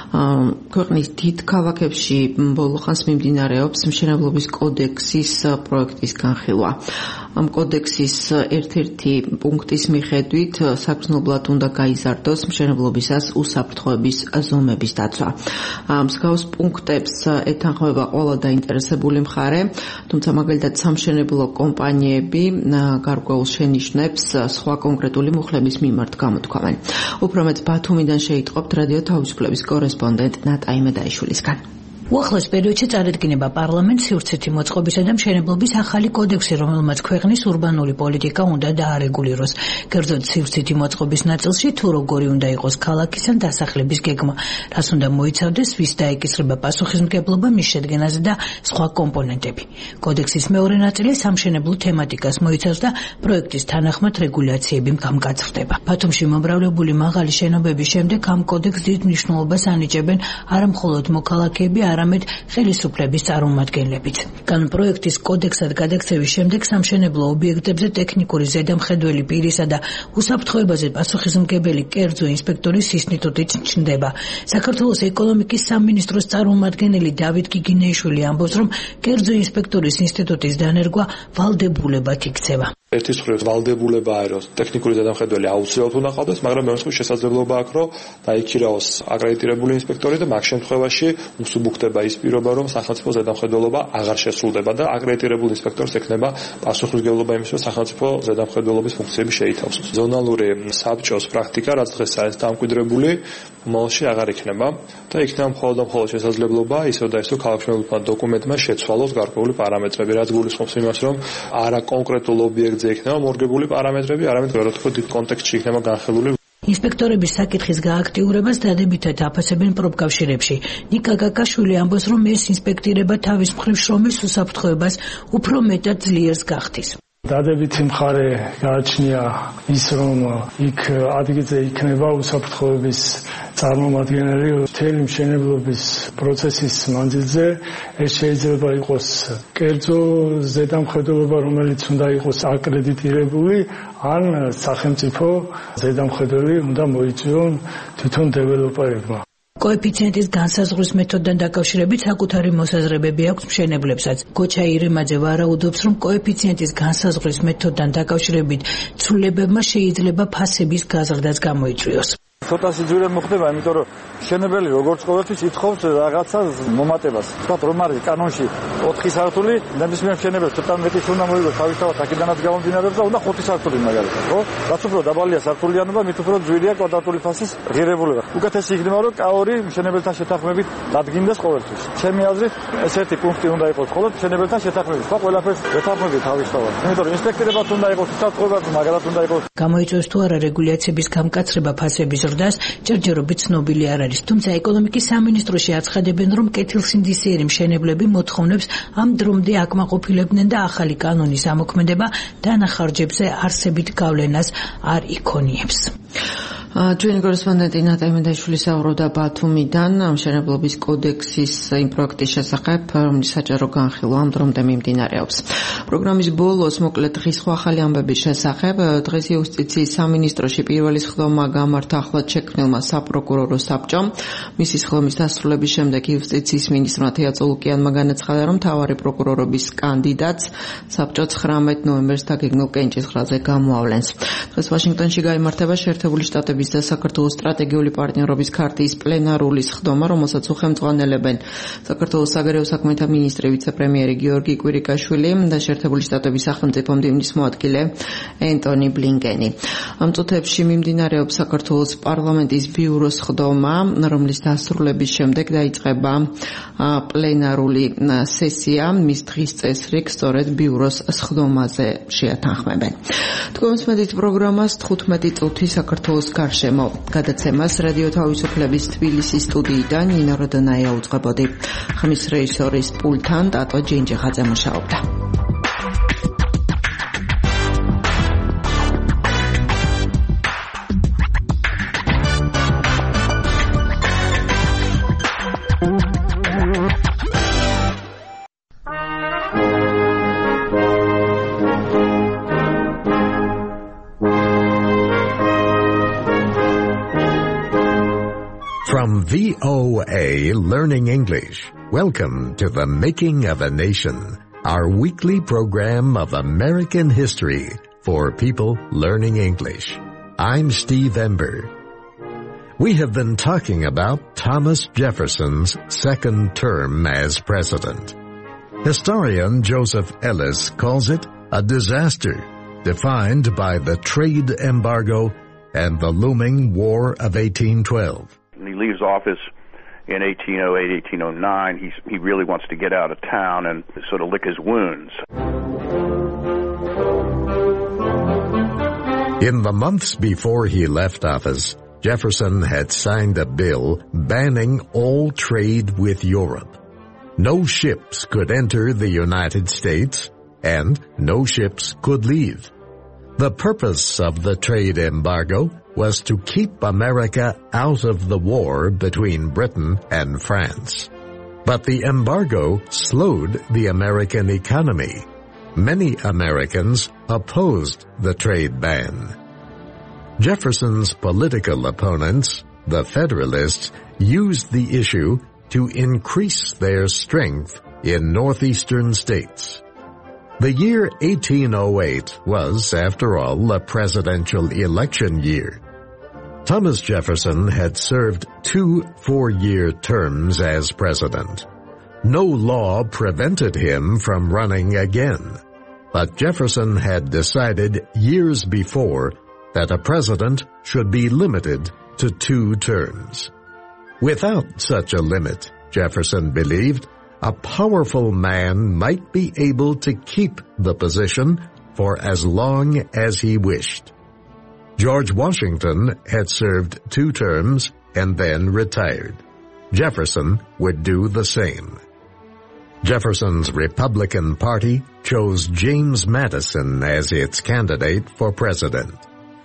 ქვეყნის დიდ ქალაქებში ბოლო ხანს მიმდინარეობს მშენებლობის კოდექსის პროექტის განხილვა. ამ კოდექსის ერთ-ერთი პუნქტის მიხედვით საგრძნობლად უნდა გაიზარდოს მშენებლობისას უსაფრთხოების ზომების დაცვა. მსგავს პუნქტებს ეთანხმება ყველა დაინტერესებული მხარე, თუმცა მაგალითად სამშენებლო კომპანიები გარკვეულ შენიშვნებს სხვა კონკრეტული მუხლების მიმართ გამოთქვამენ. უფრო მეტ ბათუმიდან შეიტყობთ რადიო თავისუფლების კორესპონდენტ ნატაი მედაიშვილისგან. უახლოეს პერიოდში წარადგინება პარლამენტს სივრცითი მოწყობისა და მშენებლობის ახალი კოდექსი, რომელმაც ქვეყნის урბანული პოლიტიკა უნდა დაარეგულიროს. კერძოდ სივრცითი მოწყობის ნაწილში თუ როგორი უნდა იყოს ქალაქის ან დასახლების გეგმა, რას უნდა მოიცავდეს, ვის დაეკისრება პასუხისმგებლობა მის შედგენაზე და სხვა კომპონენტები. კოდექსის მეორე ნაწილი სამშენებლო თემატიკას მოიცავს და პროექტის თანახმად რეგულაციები გამკაცრდება. ბათუმში მომრავლებული მაღალი შენობების შემდეგ ამ კოდექსს დიდ მნიშვნელობას ანიჭებენ არა მხოლოდ მოქალაქეები, არამედ ხელისუფლების წარმომადგენლებიც. კან პროექტის კოდექსად გადაქცევის შემდეგ სამშენებლო ობიექტებზე ტექნიკური ზედამხედველი პირისა და უსაფრთხოებაზე პასუხისმგებელი კერძო ინსპექტორის ინსტიტუტიც ჩნდება. საქართველოს ეკონომიკის სამინისტროს წარმომადგენელი დავით გიგინეიშვილი ამბობს, რომ კერძო ინსპექტორის ინსტიტუტის დანერგვა ვალდებულებად იქცევა. ერთის მხრივ ვალდებულება არის, რომ ტექნიკური ზედამხედველი აუცილებლად უნდა ყავდეს, მაგრამ მეორე მხრივ შესაძლებლობა აქვს, რომ დაიქირაოს აკრედიტირებული ინსპექტორი და მაგ შემთხვევაში უსუბუქდება ის პირობა, რომ სახელმწიფო ზედამხედველობა აღარ შესრულდება და აკრედიტირებულ ინსპექტორს ექნება პასუხისმგებლობა იმის, რომ სახელმწიფო ზედამხედველობის ფუნქციები შეითავსოს. ზონალური საბჭოს პრაქტიკა, რაც დღეს არის დამკვიდრებული, მომავალში აღარ იქნება და იქნება მხოლოდ და მხოლოდ შესაძლებლობა ისევ და ისევ ქალაქმშენებლობმა დოკუმენტმა შეცვალოს გარკვეული პარამეტრები, რაც გულისხმობს იმას, რომ არა კონკრეტულ ობიექტს იქნება მორგებული პარამეტრები, არამედ ვეროთ უფრო დიდ კონტექსტში იქნება განხილული. ინსპექტორების საკითხის გააქტიურებას დადებითად აფასებენ პროფკავშირებში. ნიკა გაკაშვილი ამბობს, რომ ეს ინსპექტირება თავის მხრივ შრომის უსაფრთხოებას უფრო მეტად ძლიერს გახდის. დადებითი მხარე გააჩნია ის, რომ იქ ადგილზე იქნება უსაფრთხოების წარმომადგენელი მთელი მშენებლობის პროცესის მანძილზე. ეს შეიძლება იყოს კერძო ზედამხედველობა, რომელიც უნდა იყოს აკრედიტირებული, ან სახელმწიფო ზედამხედველი უნდა მოიწვიონ თვითონ დეველოპერებმა. კოეფიციენტის განსაზღვრის მეთოდთან დაკავშირებით საკუთარი მოსაზრებები აქვს მშენებლებსაც. გოჩა ირემაძე ვარაუდობს, რომ კოეფიციენტის განსაზღვრის მეთოდთან დაკავშირებით ცვლილებებმა შეიძლება ფასების გაზრდაც გამოიწვიოს. ცოტა სიძვირე მოხდება, იმიტომ რომ მშენებელი როგორც ყოველთვის ითხოვს რაღაცა მომატებას. თქვათ რომ არის კანონში ოთხი სართული, ნებისმიერ მშენებელს ცოტა მეტი უნდა მოიგოს თავისთავად აქედანაც გამომდინარეობს და უნდა ხუთი სართული მაგალითად, ხო? რაც უფრო დაბალია სართულიანობა, მით უფრო ძვირია კვადრატული ფასის ღირებულება. უკეთესი იქნება რომ კაორი მშენებელთან შეთანხმებით დადგინდეს ყოველთვის. ჩემი აზრით, ეს ერთი პუნქტი უნდა იყოს მხოლოდ მშენებელთან შეთანხმებით. სხვა ყველაფერს შეთანხმებით თავისთავად. იმიტომ რომ ინსპექტირებაც უნდა იყოს, უსაფრთხოებაც მაგალითად უნდა იყოს. გამოიწვევს თუ არა რეგულაციების გამკაცრება ფასების ზრდას, ჯერჯერობით ცნობილი არ არის, თუმცა ეკონომიკის სამინისტროში აცხადებენ, რომ კეთილსინდისიერი მშენებლები მოთხოვნებს ამ დრომდე აკმაყოფილებდნენ და ახალი კანონის ამოქმედება დანახარჯებზე არსებით გავლენას არ იქონიებს. ჩვენი კორესპონდენტი ნატა იმედაშვილი საუბრობდა ბათუმიდან მშენებლობის კოდექსის იმ პროექტის შესახებ, რომლის საჯარო განხილვა ამ დრომდე მიმდინარეობს. პროგრამის ბოლოს მოკლედ დღის ახალი ამბების შესახებ დღეს იუსტიციის სამინისტროში პირველი სხდომა გამართა ახლად შექმნილმა საპროკურორო საბჭომ. მისი სხდომის დასრულების შემდეგ იუსტიციის მინისტრმა თეა წულუკიანმა განაცხადა, რომ მთავარი პროკურორობის კანდიდატს საბჭო ცხრამეტ ნოემბერს დაგეგმილ კენჭისყრაზე გამოავლენს. დღეს ვაშინგტონში გაიმართება შეერთებული შტატების და საქართველოს სტრატეგიული პარტნიორობის ქარტიის პლენარული სხდომა, რომელსაც უხელმძღვანელებენ საქართველოს საგარეო საქმეთა მინისტრი ვიცე-პრემიერი გიორგი კვირიკაშვილი და შეერთებული შტატების სახელმწიფო მდივნის მოადგილე ენტონი ბლინკენი. ამ წუთებში მიმდინარეობს საქართველოს პარლამენტის ბიუროს სხდომა, რომლის დასრულების შემდეგ დაიწყება პლენარული სესია. მის დღის წესრიგ სწორედ ბიუროს სხდომაზე შეათანხმებენ. თქვენს მედით პროგრამას თხუთმეტი წუთი საქართველოს გარშემო გადაცემას რადიო თავისუფლების თბილისის სტუდიიდან ნინო როდონაია უძღვებოდი. ხმის რეჟისორის პულტთან ტატო ჯინჯიხაძე მუშაობდა. From V O A Learning English, welcome to The Making of a Nation, our weekly program of American history for people learning English. I'm Steve Ember. We have been talking about Thomas Jefferson's second term as president. Historian Joseph Ellis calls it a disaster, defined by the trade embargo and the looming War of eighteen twelve. He leaves office in eighteen oh eight, eighteen oh nine. He's, he really wants to get out of town and sort of lick his wounds. In the months before he left office, Jefferson had signed a bill banning all trade with Europe. No ships could enter the United States, and no ships could leave. The purpose of the trade embargo was to keep America out of the war between Britain and France. But the embargo slowed the American economy. Many Americans opposed the trade ban. Jefferson's political opponents, the Federalists, used the issue to increase their strength in northeastern states. The year eighteen oh eight was, after all, a presidential election year. Thomas Jefferson had served two four-year terms as president. No law prevented him from running again, but Jefferson had decided years before that a president should be limited to two terms. Without such a limit, Jefferson believed, a powerful man might be able to keep the position for as long as he wished. George Washington had served two terms and then retired. Jefferson would do the same. Jefferson's Republican Party chose James Madison as its candidate for president.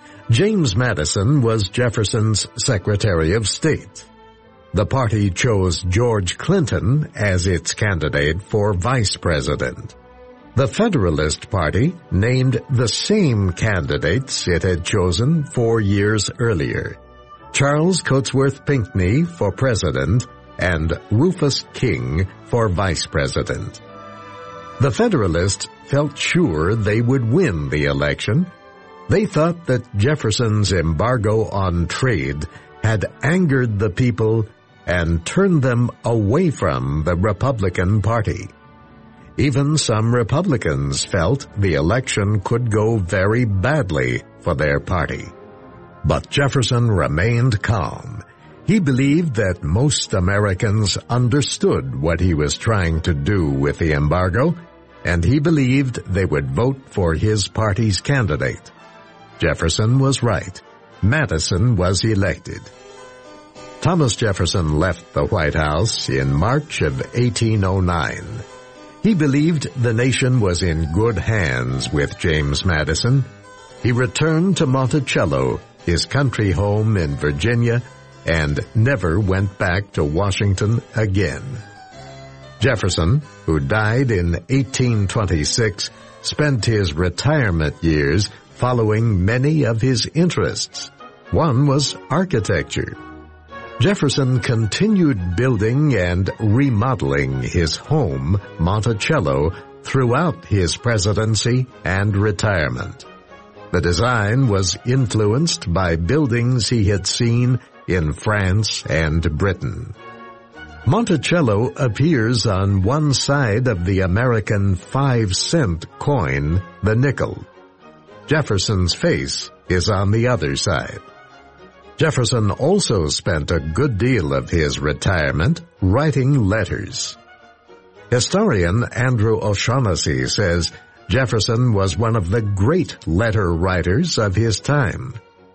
James Madison was Jefferson's Secretary of State. The party chose George Clinton as its candidate for vice president. The Federalist Party named the same candidates it had chosen four years earlier: Charles Cotesworth Pinckney for president and Rufus King for vice president. The Federalists felt sure they would win the election. They thought that Jefferson's embargo on trade had angered the people and turned them away from the Republican Party. Even some Republicans felt the election could go very badly for their party. But Jefferson remained calm. He believed that most Americans understood what he was trying to do with the embargo, and he believed they would vote for his party's candidate. Jefferson was right. Madison was elected. Thomas Jefferson left the White House in March of eighteen oh nine. He believed the nation was in good hands with James Madison. He returned to Monticello his country home in Virginia, and never went back to Washington again. Jefferson, who died in eighteen twenty-six, spent his retirement years following many of his interests. One was architecture. Jefferson continued building and remodeling his home, Monticello, throughout his presidency and retirement. The design was influenced by buildings he had seen in France and Britain. Monticello appears on one side of the American five-cent coin, the nickel. Jefferson's face is on the other side. Jefferson also spent a good deal of his retirement writing letters. Historian Andrew O'Shaughnessy says Jefferson was one of the great letter writers of his time.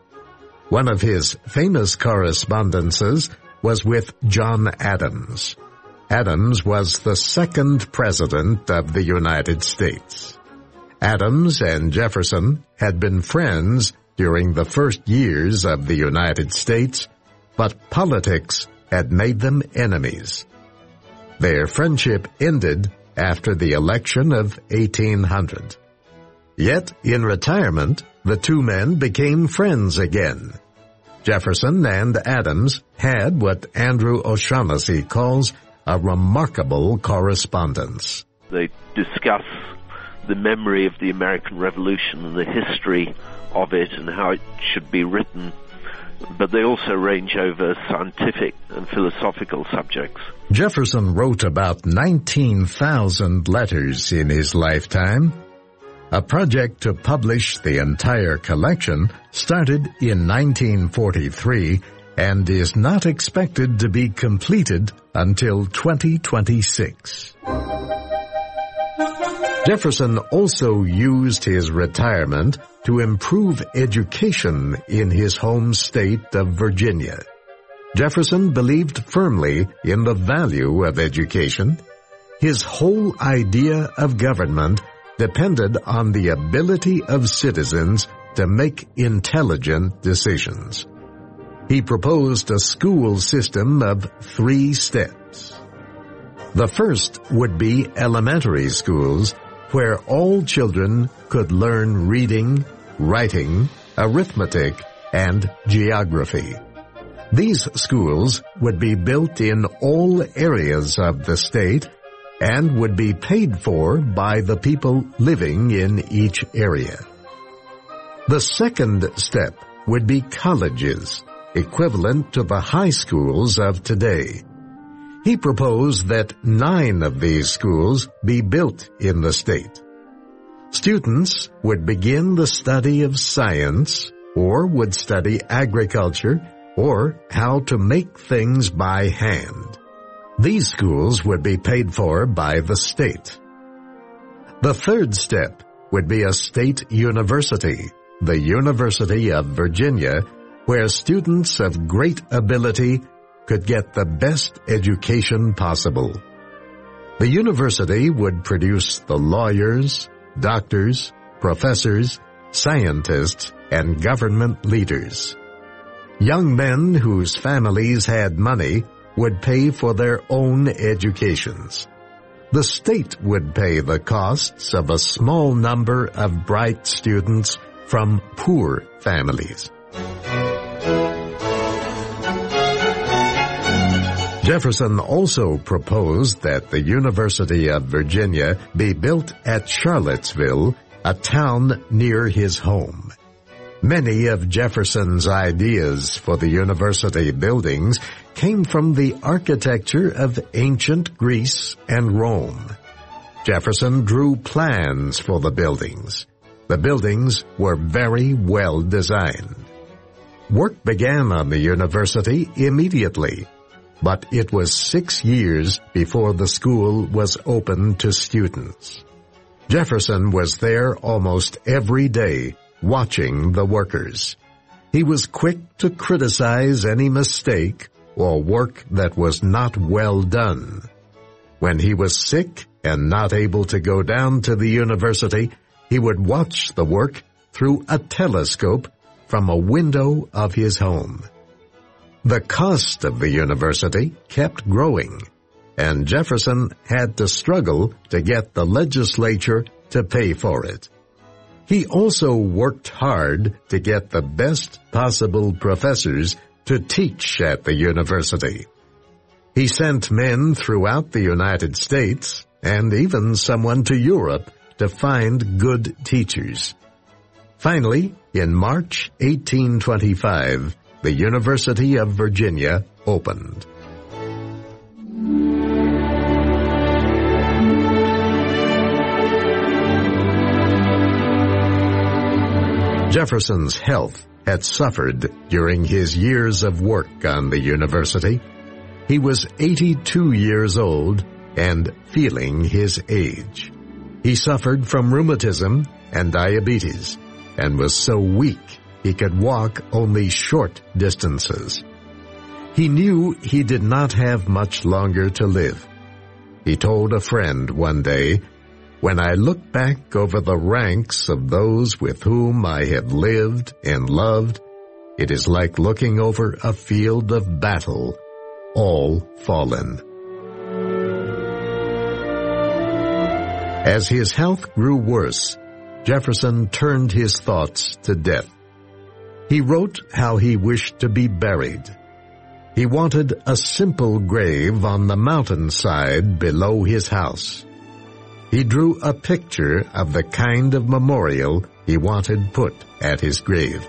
One of his famous correspondences was with John Adams. Adams was the second president of the United States. Adams and Jefferson had been friends during the first years of the United States, but politics had made them enemies. Their friendship ended after the election of eighteen hundred. Yet, in retirement, the two men became friends again. Jefferson and Adams had what Andrew O'Shaughnessy calls a remarkable correspondence. They discuss the memory of the American Revolution and the history of it and how it should be written, but they also range over scientific and philosophical subjects. Jefferson wrote about nineteen thousand letters in his lifetime. A project to publish the entire collection started in nineteen forty-three and is not expected to be completed until twenty twenty-six. Jefferson also used his retirement to improve education in his home state of Virginia. Jefferson believed firmly in the value of education. His whole idea of government depended on the ability of citizens to make intelligent decisions. He proposed a school system of three steps. The first would be elementary schools, where all children could learn reading, writing, arithmetic, and geography. These schools would be built in all areas of the state and would be paid for by the people living in each area. The second step would be colleges, equivalent to the high schools of today. He proposed that nine of these schools be built in the state. Students would begin the study of science, or would study agriculture, or how to make things by hand. These schools would be paid for by the state. The third step would be a state university, the University of Virginia, where students of great ability could get the best education possible. The university would produce the lawyers, doctors, professors, scientists, and government leaders. Young men whose families had money would pay for their own educations. The state would pay the costs of a small number of bright students from poor families. Jefferson also proposed that the University of Virginia be built at Charlottesville, a town near his home. Many of Jefferson's ideas for the university buildings came from the architecture of ancient Greece and Rome. Jefferson drew plans for the buildings. The buildings were very well designed. Work began on the university immediately, but it was six years before the school was open to students. Jefferson was there almost every day, watching the workers. He was quick to criticize any mistake or work that was not well done. When he was sick and not able to go down to the university, he would watch the work through a telescope from a window of his home. The cost of the university kept growing, and Jefferson had to struggle to get the legislature to pay for it. He also worked hard to get the best possible professors to teach at the university. He sent men throughout the United States and even someone to Europe to find good teachers. Finally, in March eighteen twenty-five, the University of Virginia opened. Jefferson's health had suffered during his years of work on the university. He was eighty-two years old and feeling his age. He suffered from rheumatism and diabetes and was so weak he could walk only short distances. He knew he did not have much longer to live. He told a friend one day, "When I look back over the ranks of those with whom I have lived and loved, it is like looking over a field of battle, all fallen." As his health grew worse, Jefferson turned his thoughts to death. He wrote how he wished to be buried. He wanted a simple grave on the mountainside below his house. He drew a picture of the kind of memorial he wanted put at his grave.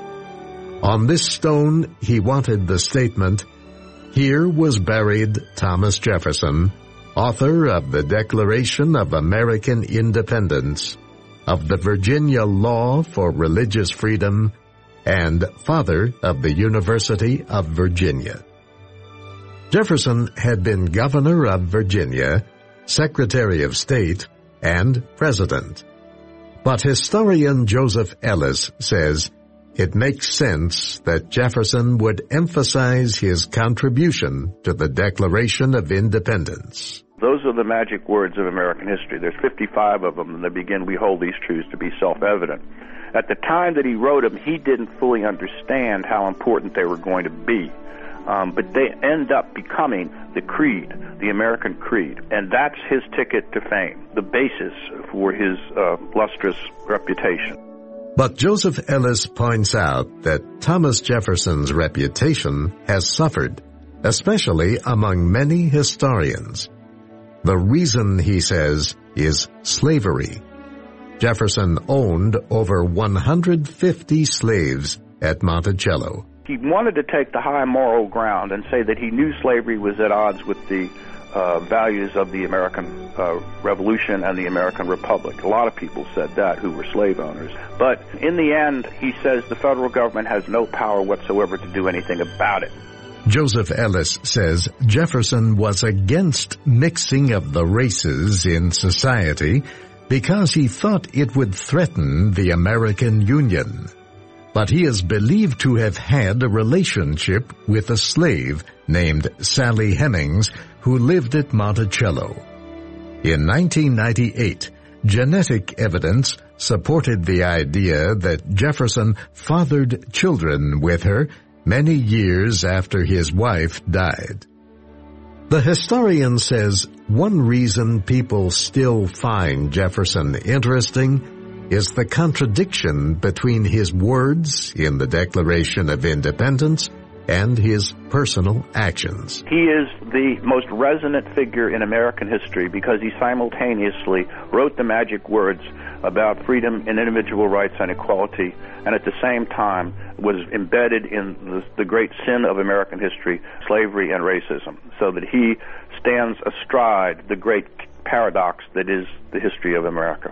On this stone, he wanted the statement, "Here was buried Thomas Jefferson, author of the Declaration of American Independence, of the Virginia Law for Religious Freedom, and father of the University of Virginia." Jefferson had been governor of Virginia, Secretary of State, and President. But historian Joseph Ellis says it makes sense that Jefferson would emphasize his contribution to the Declaration of Independence. Those are the magic words of American history. There's fifty-five of them, and they begin, "We hold these truths to be self-evident." At the time that he wrote them, he didn't fully understand how important they were going to be. Um, but they end up becoming the creed, the American creed. And that's his ticket to fame, the basis for his uh, lustrous reputation. But Joseph Ellis points out that Thomas Jefferson's reputation has suffered, especially among many historians. The reason, he says, is slavery. Jefferson owned over one hundred fifty slaves at Monticello. He wanted to take the high moral ground and say that he knew slavery was at odds with the uh, values of the American uh, Revolution and the American Republic. A lot of people said that who were slave owners. But in the end, he says the federal government has no power whatsoever to do anything about it. Joseph Ellis says Jefferson was against mixing of the races in society because he thought it would threaten the American Union. But he is believed to have had a relationship with a slave named Sally Hemings who lived at Monticello. In nineteen ninety-eight, genetic evidence supported the idea that Jefferson fathered children with her many years after his wife died. The historian says one reason people still find Jefferson interesting is the contradiction between his words in the Declaration of Independence and his personal actions. He is the most resonant figure in American history because he simultaneously wrote the magic words about freedom and individual rights and equality, and at the same time was embedded in the, the great sin of American history, slavery and racism, so that he stands astride the great paradox that is the history of America.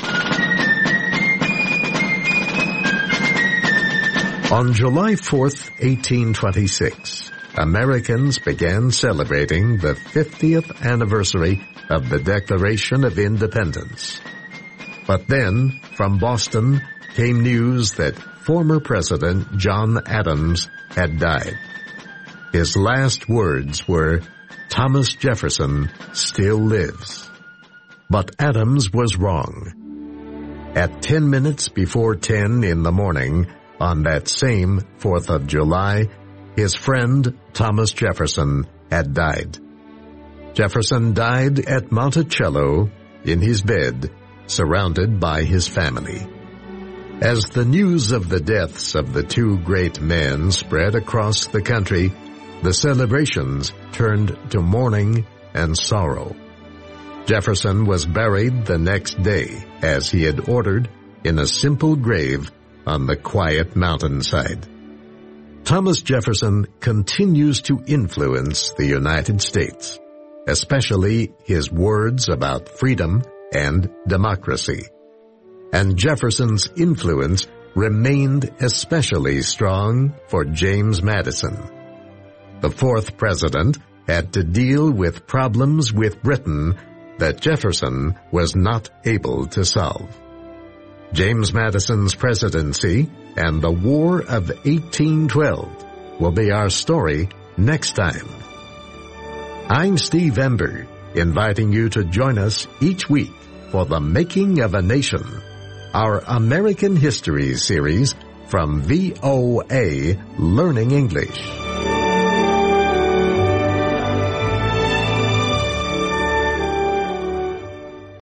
On July fourth, eighteen twenty-six, Americans began celebrating the fiftieth anniversary of the Declaration of Independence. But then, from Boston, came news that former President John Adams had died. His last words were, "Thomas Jefferson still lives." But Adams was wrong. At ten minutes before ten in the morning, on that same fourth of July, his friend Thomas Jefferson had died. Jefferson died at Monticello in his bed, surrounded by his family. As the news of the deaths of the two great men spread across the country, the celebrations turned to mourning and sorrow. Jefferson was buried the next day, as he had ordered, in a simple grave on the quiet mountainside. Thomas Jefferson continues to influence the United States, especially his words about freedom and democracy. And Jefferson's influence remained especially strong for James Madison. The fourth president had to deal with problems with Britain that Jefferson was not able to solve. James Madison's presidency and the War of eighteen twelve will be our story next time. I'm Steve Ember, inviting you to join us each week for The Making of a Nation, our American History series from V O A Learning English.